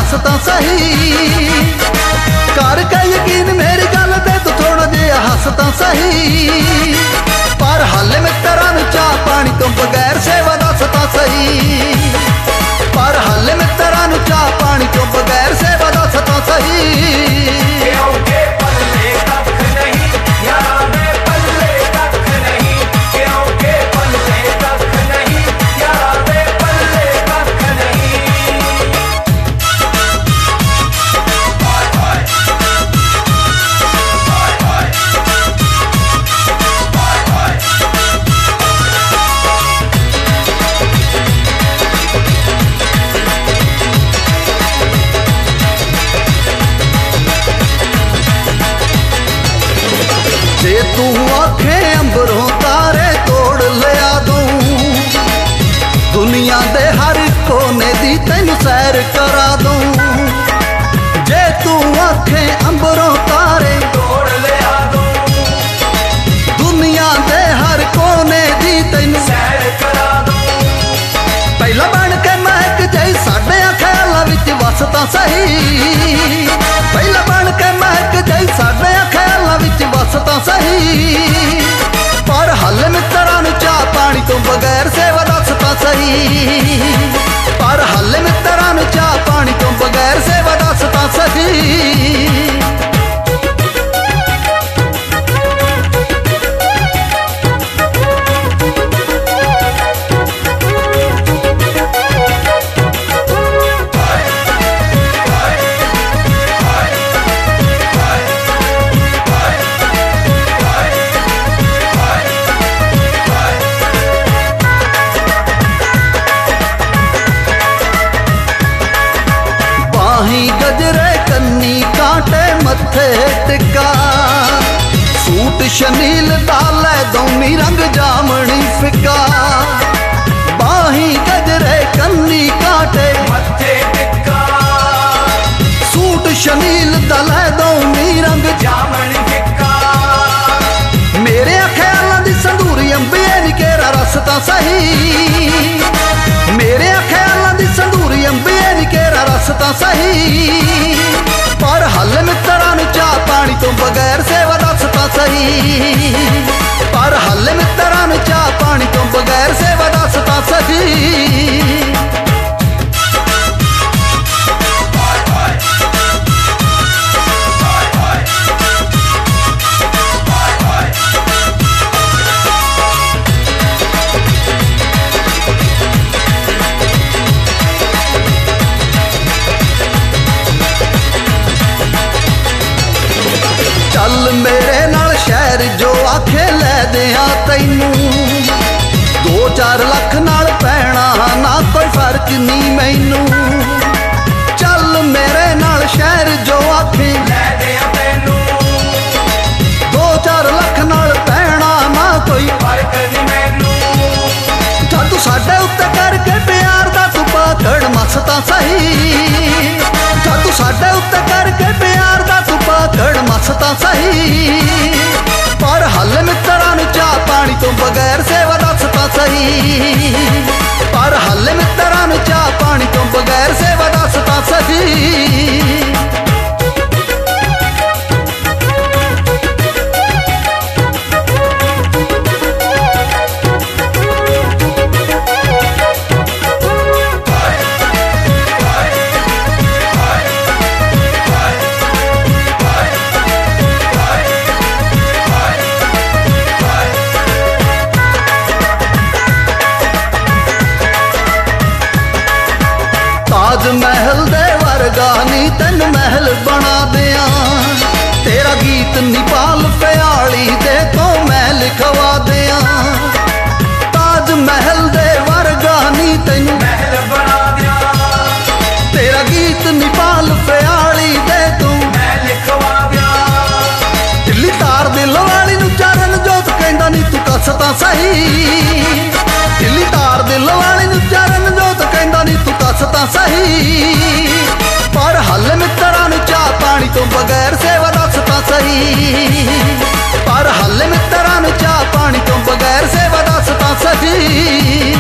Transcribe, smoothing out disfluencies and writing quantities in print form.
दस तां सही। करके यकीन मेरी गल ते तू थोड़ा जिहा हस तां सही। पर हाले मित्तरां नूं चाह पानी तो बगैर सेवा दस तां सही। पर हाले मित्तरां नूं चाह पानी तो बगैर सेवा दस तां सही। जे तू आखे अंबरों तारे तोड़ लिया दूं, दुनिया दे हर कोने दी तैनू सैर करा दूं। जे तू आखे अंबरों तारे तोड़ लिया दूं, दुनिया दे हर कोने दी तैनू सैर करा दूं। पहला बन के महक जाई साडे ख्यालां विच वस तां सही। पहला बन के महक जाई साडे ख्यालां विच वस तां सही। पर हाले मित्तरां नूं चाह पानी तो बगैर सेवा दस तां सही। पर हाले मित्तरां नूं चाह पानी तो बगैर सेवा दस तां सही। गजरे कन्नी कांटे मथे टिका, सूट शनील डाले दोनी रंग जामनी फिका। बाही गजरे कन्नी कांटे मथे टिका, सूट शनील डाले दोनी रंग जामनी फिका। मेरे ख्यालां दी संदूरी अंबिए नी केरा रस तां सही। मेरे ख्यालां दी संदूरी अंबिए नी केरा रस तां सही। पर हाले मित्तरां नूं चाह पानी तो बगैर सेवा दस तां सही। पर हाले मित्तरां नूं चाह पानी तो बगैर सेवा दस तां सही। चल मेरे नाल शहर जो आखे लै दियां तैनू, 2-4 लाख नाल पैना ना कोई फर्क नहीं मैनू। चल मेरे नाल शहर जो आखे लै दियां तैनू, 2-4 लाख नाल पैना ना कोई फर्क नहीं मैनू। जादू साडे उत्ते करके प्यार दा तू पाकड़ मस तां सही। जादू साडे उत्ते करके प्यार दा तू पाकड़ मस तां सही। पर हाले मित्तरां नूं चाह पानी तो बगैर सेवा दस तां सही। पर हाले मित्तरां नूं चाह पानी तो बगैर सेवा दस तां सही। ताज महल दे वर्गा नी तेन महल बना दिया। तेरा गीत निपाल प्याली दे तो मैं लिखवा दिया। ताज महल दे वर्गा नी तेन महल बना दिया। तेरा गीत निपाल प्याली दे तो मैं लिखवा दिया। दिल्ली तार दिल वाली नूं चरण जोत कहंदा नी तू कस तां सही। दिल्ली तार दिल वाली नूं चरण जोत कहंदा नी तू कस तां सही। पर हाले मित्तरां नूं चाह पानी तो बगैर सेवा दस तां सही। पर हाले मित्तरां नूं चाह पानी तो बगैर सेवा दस तां सही।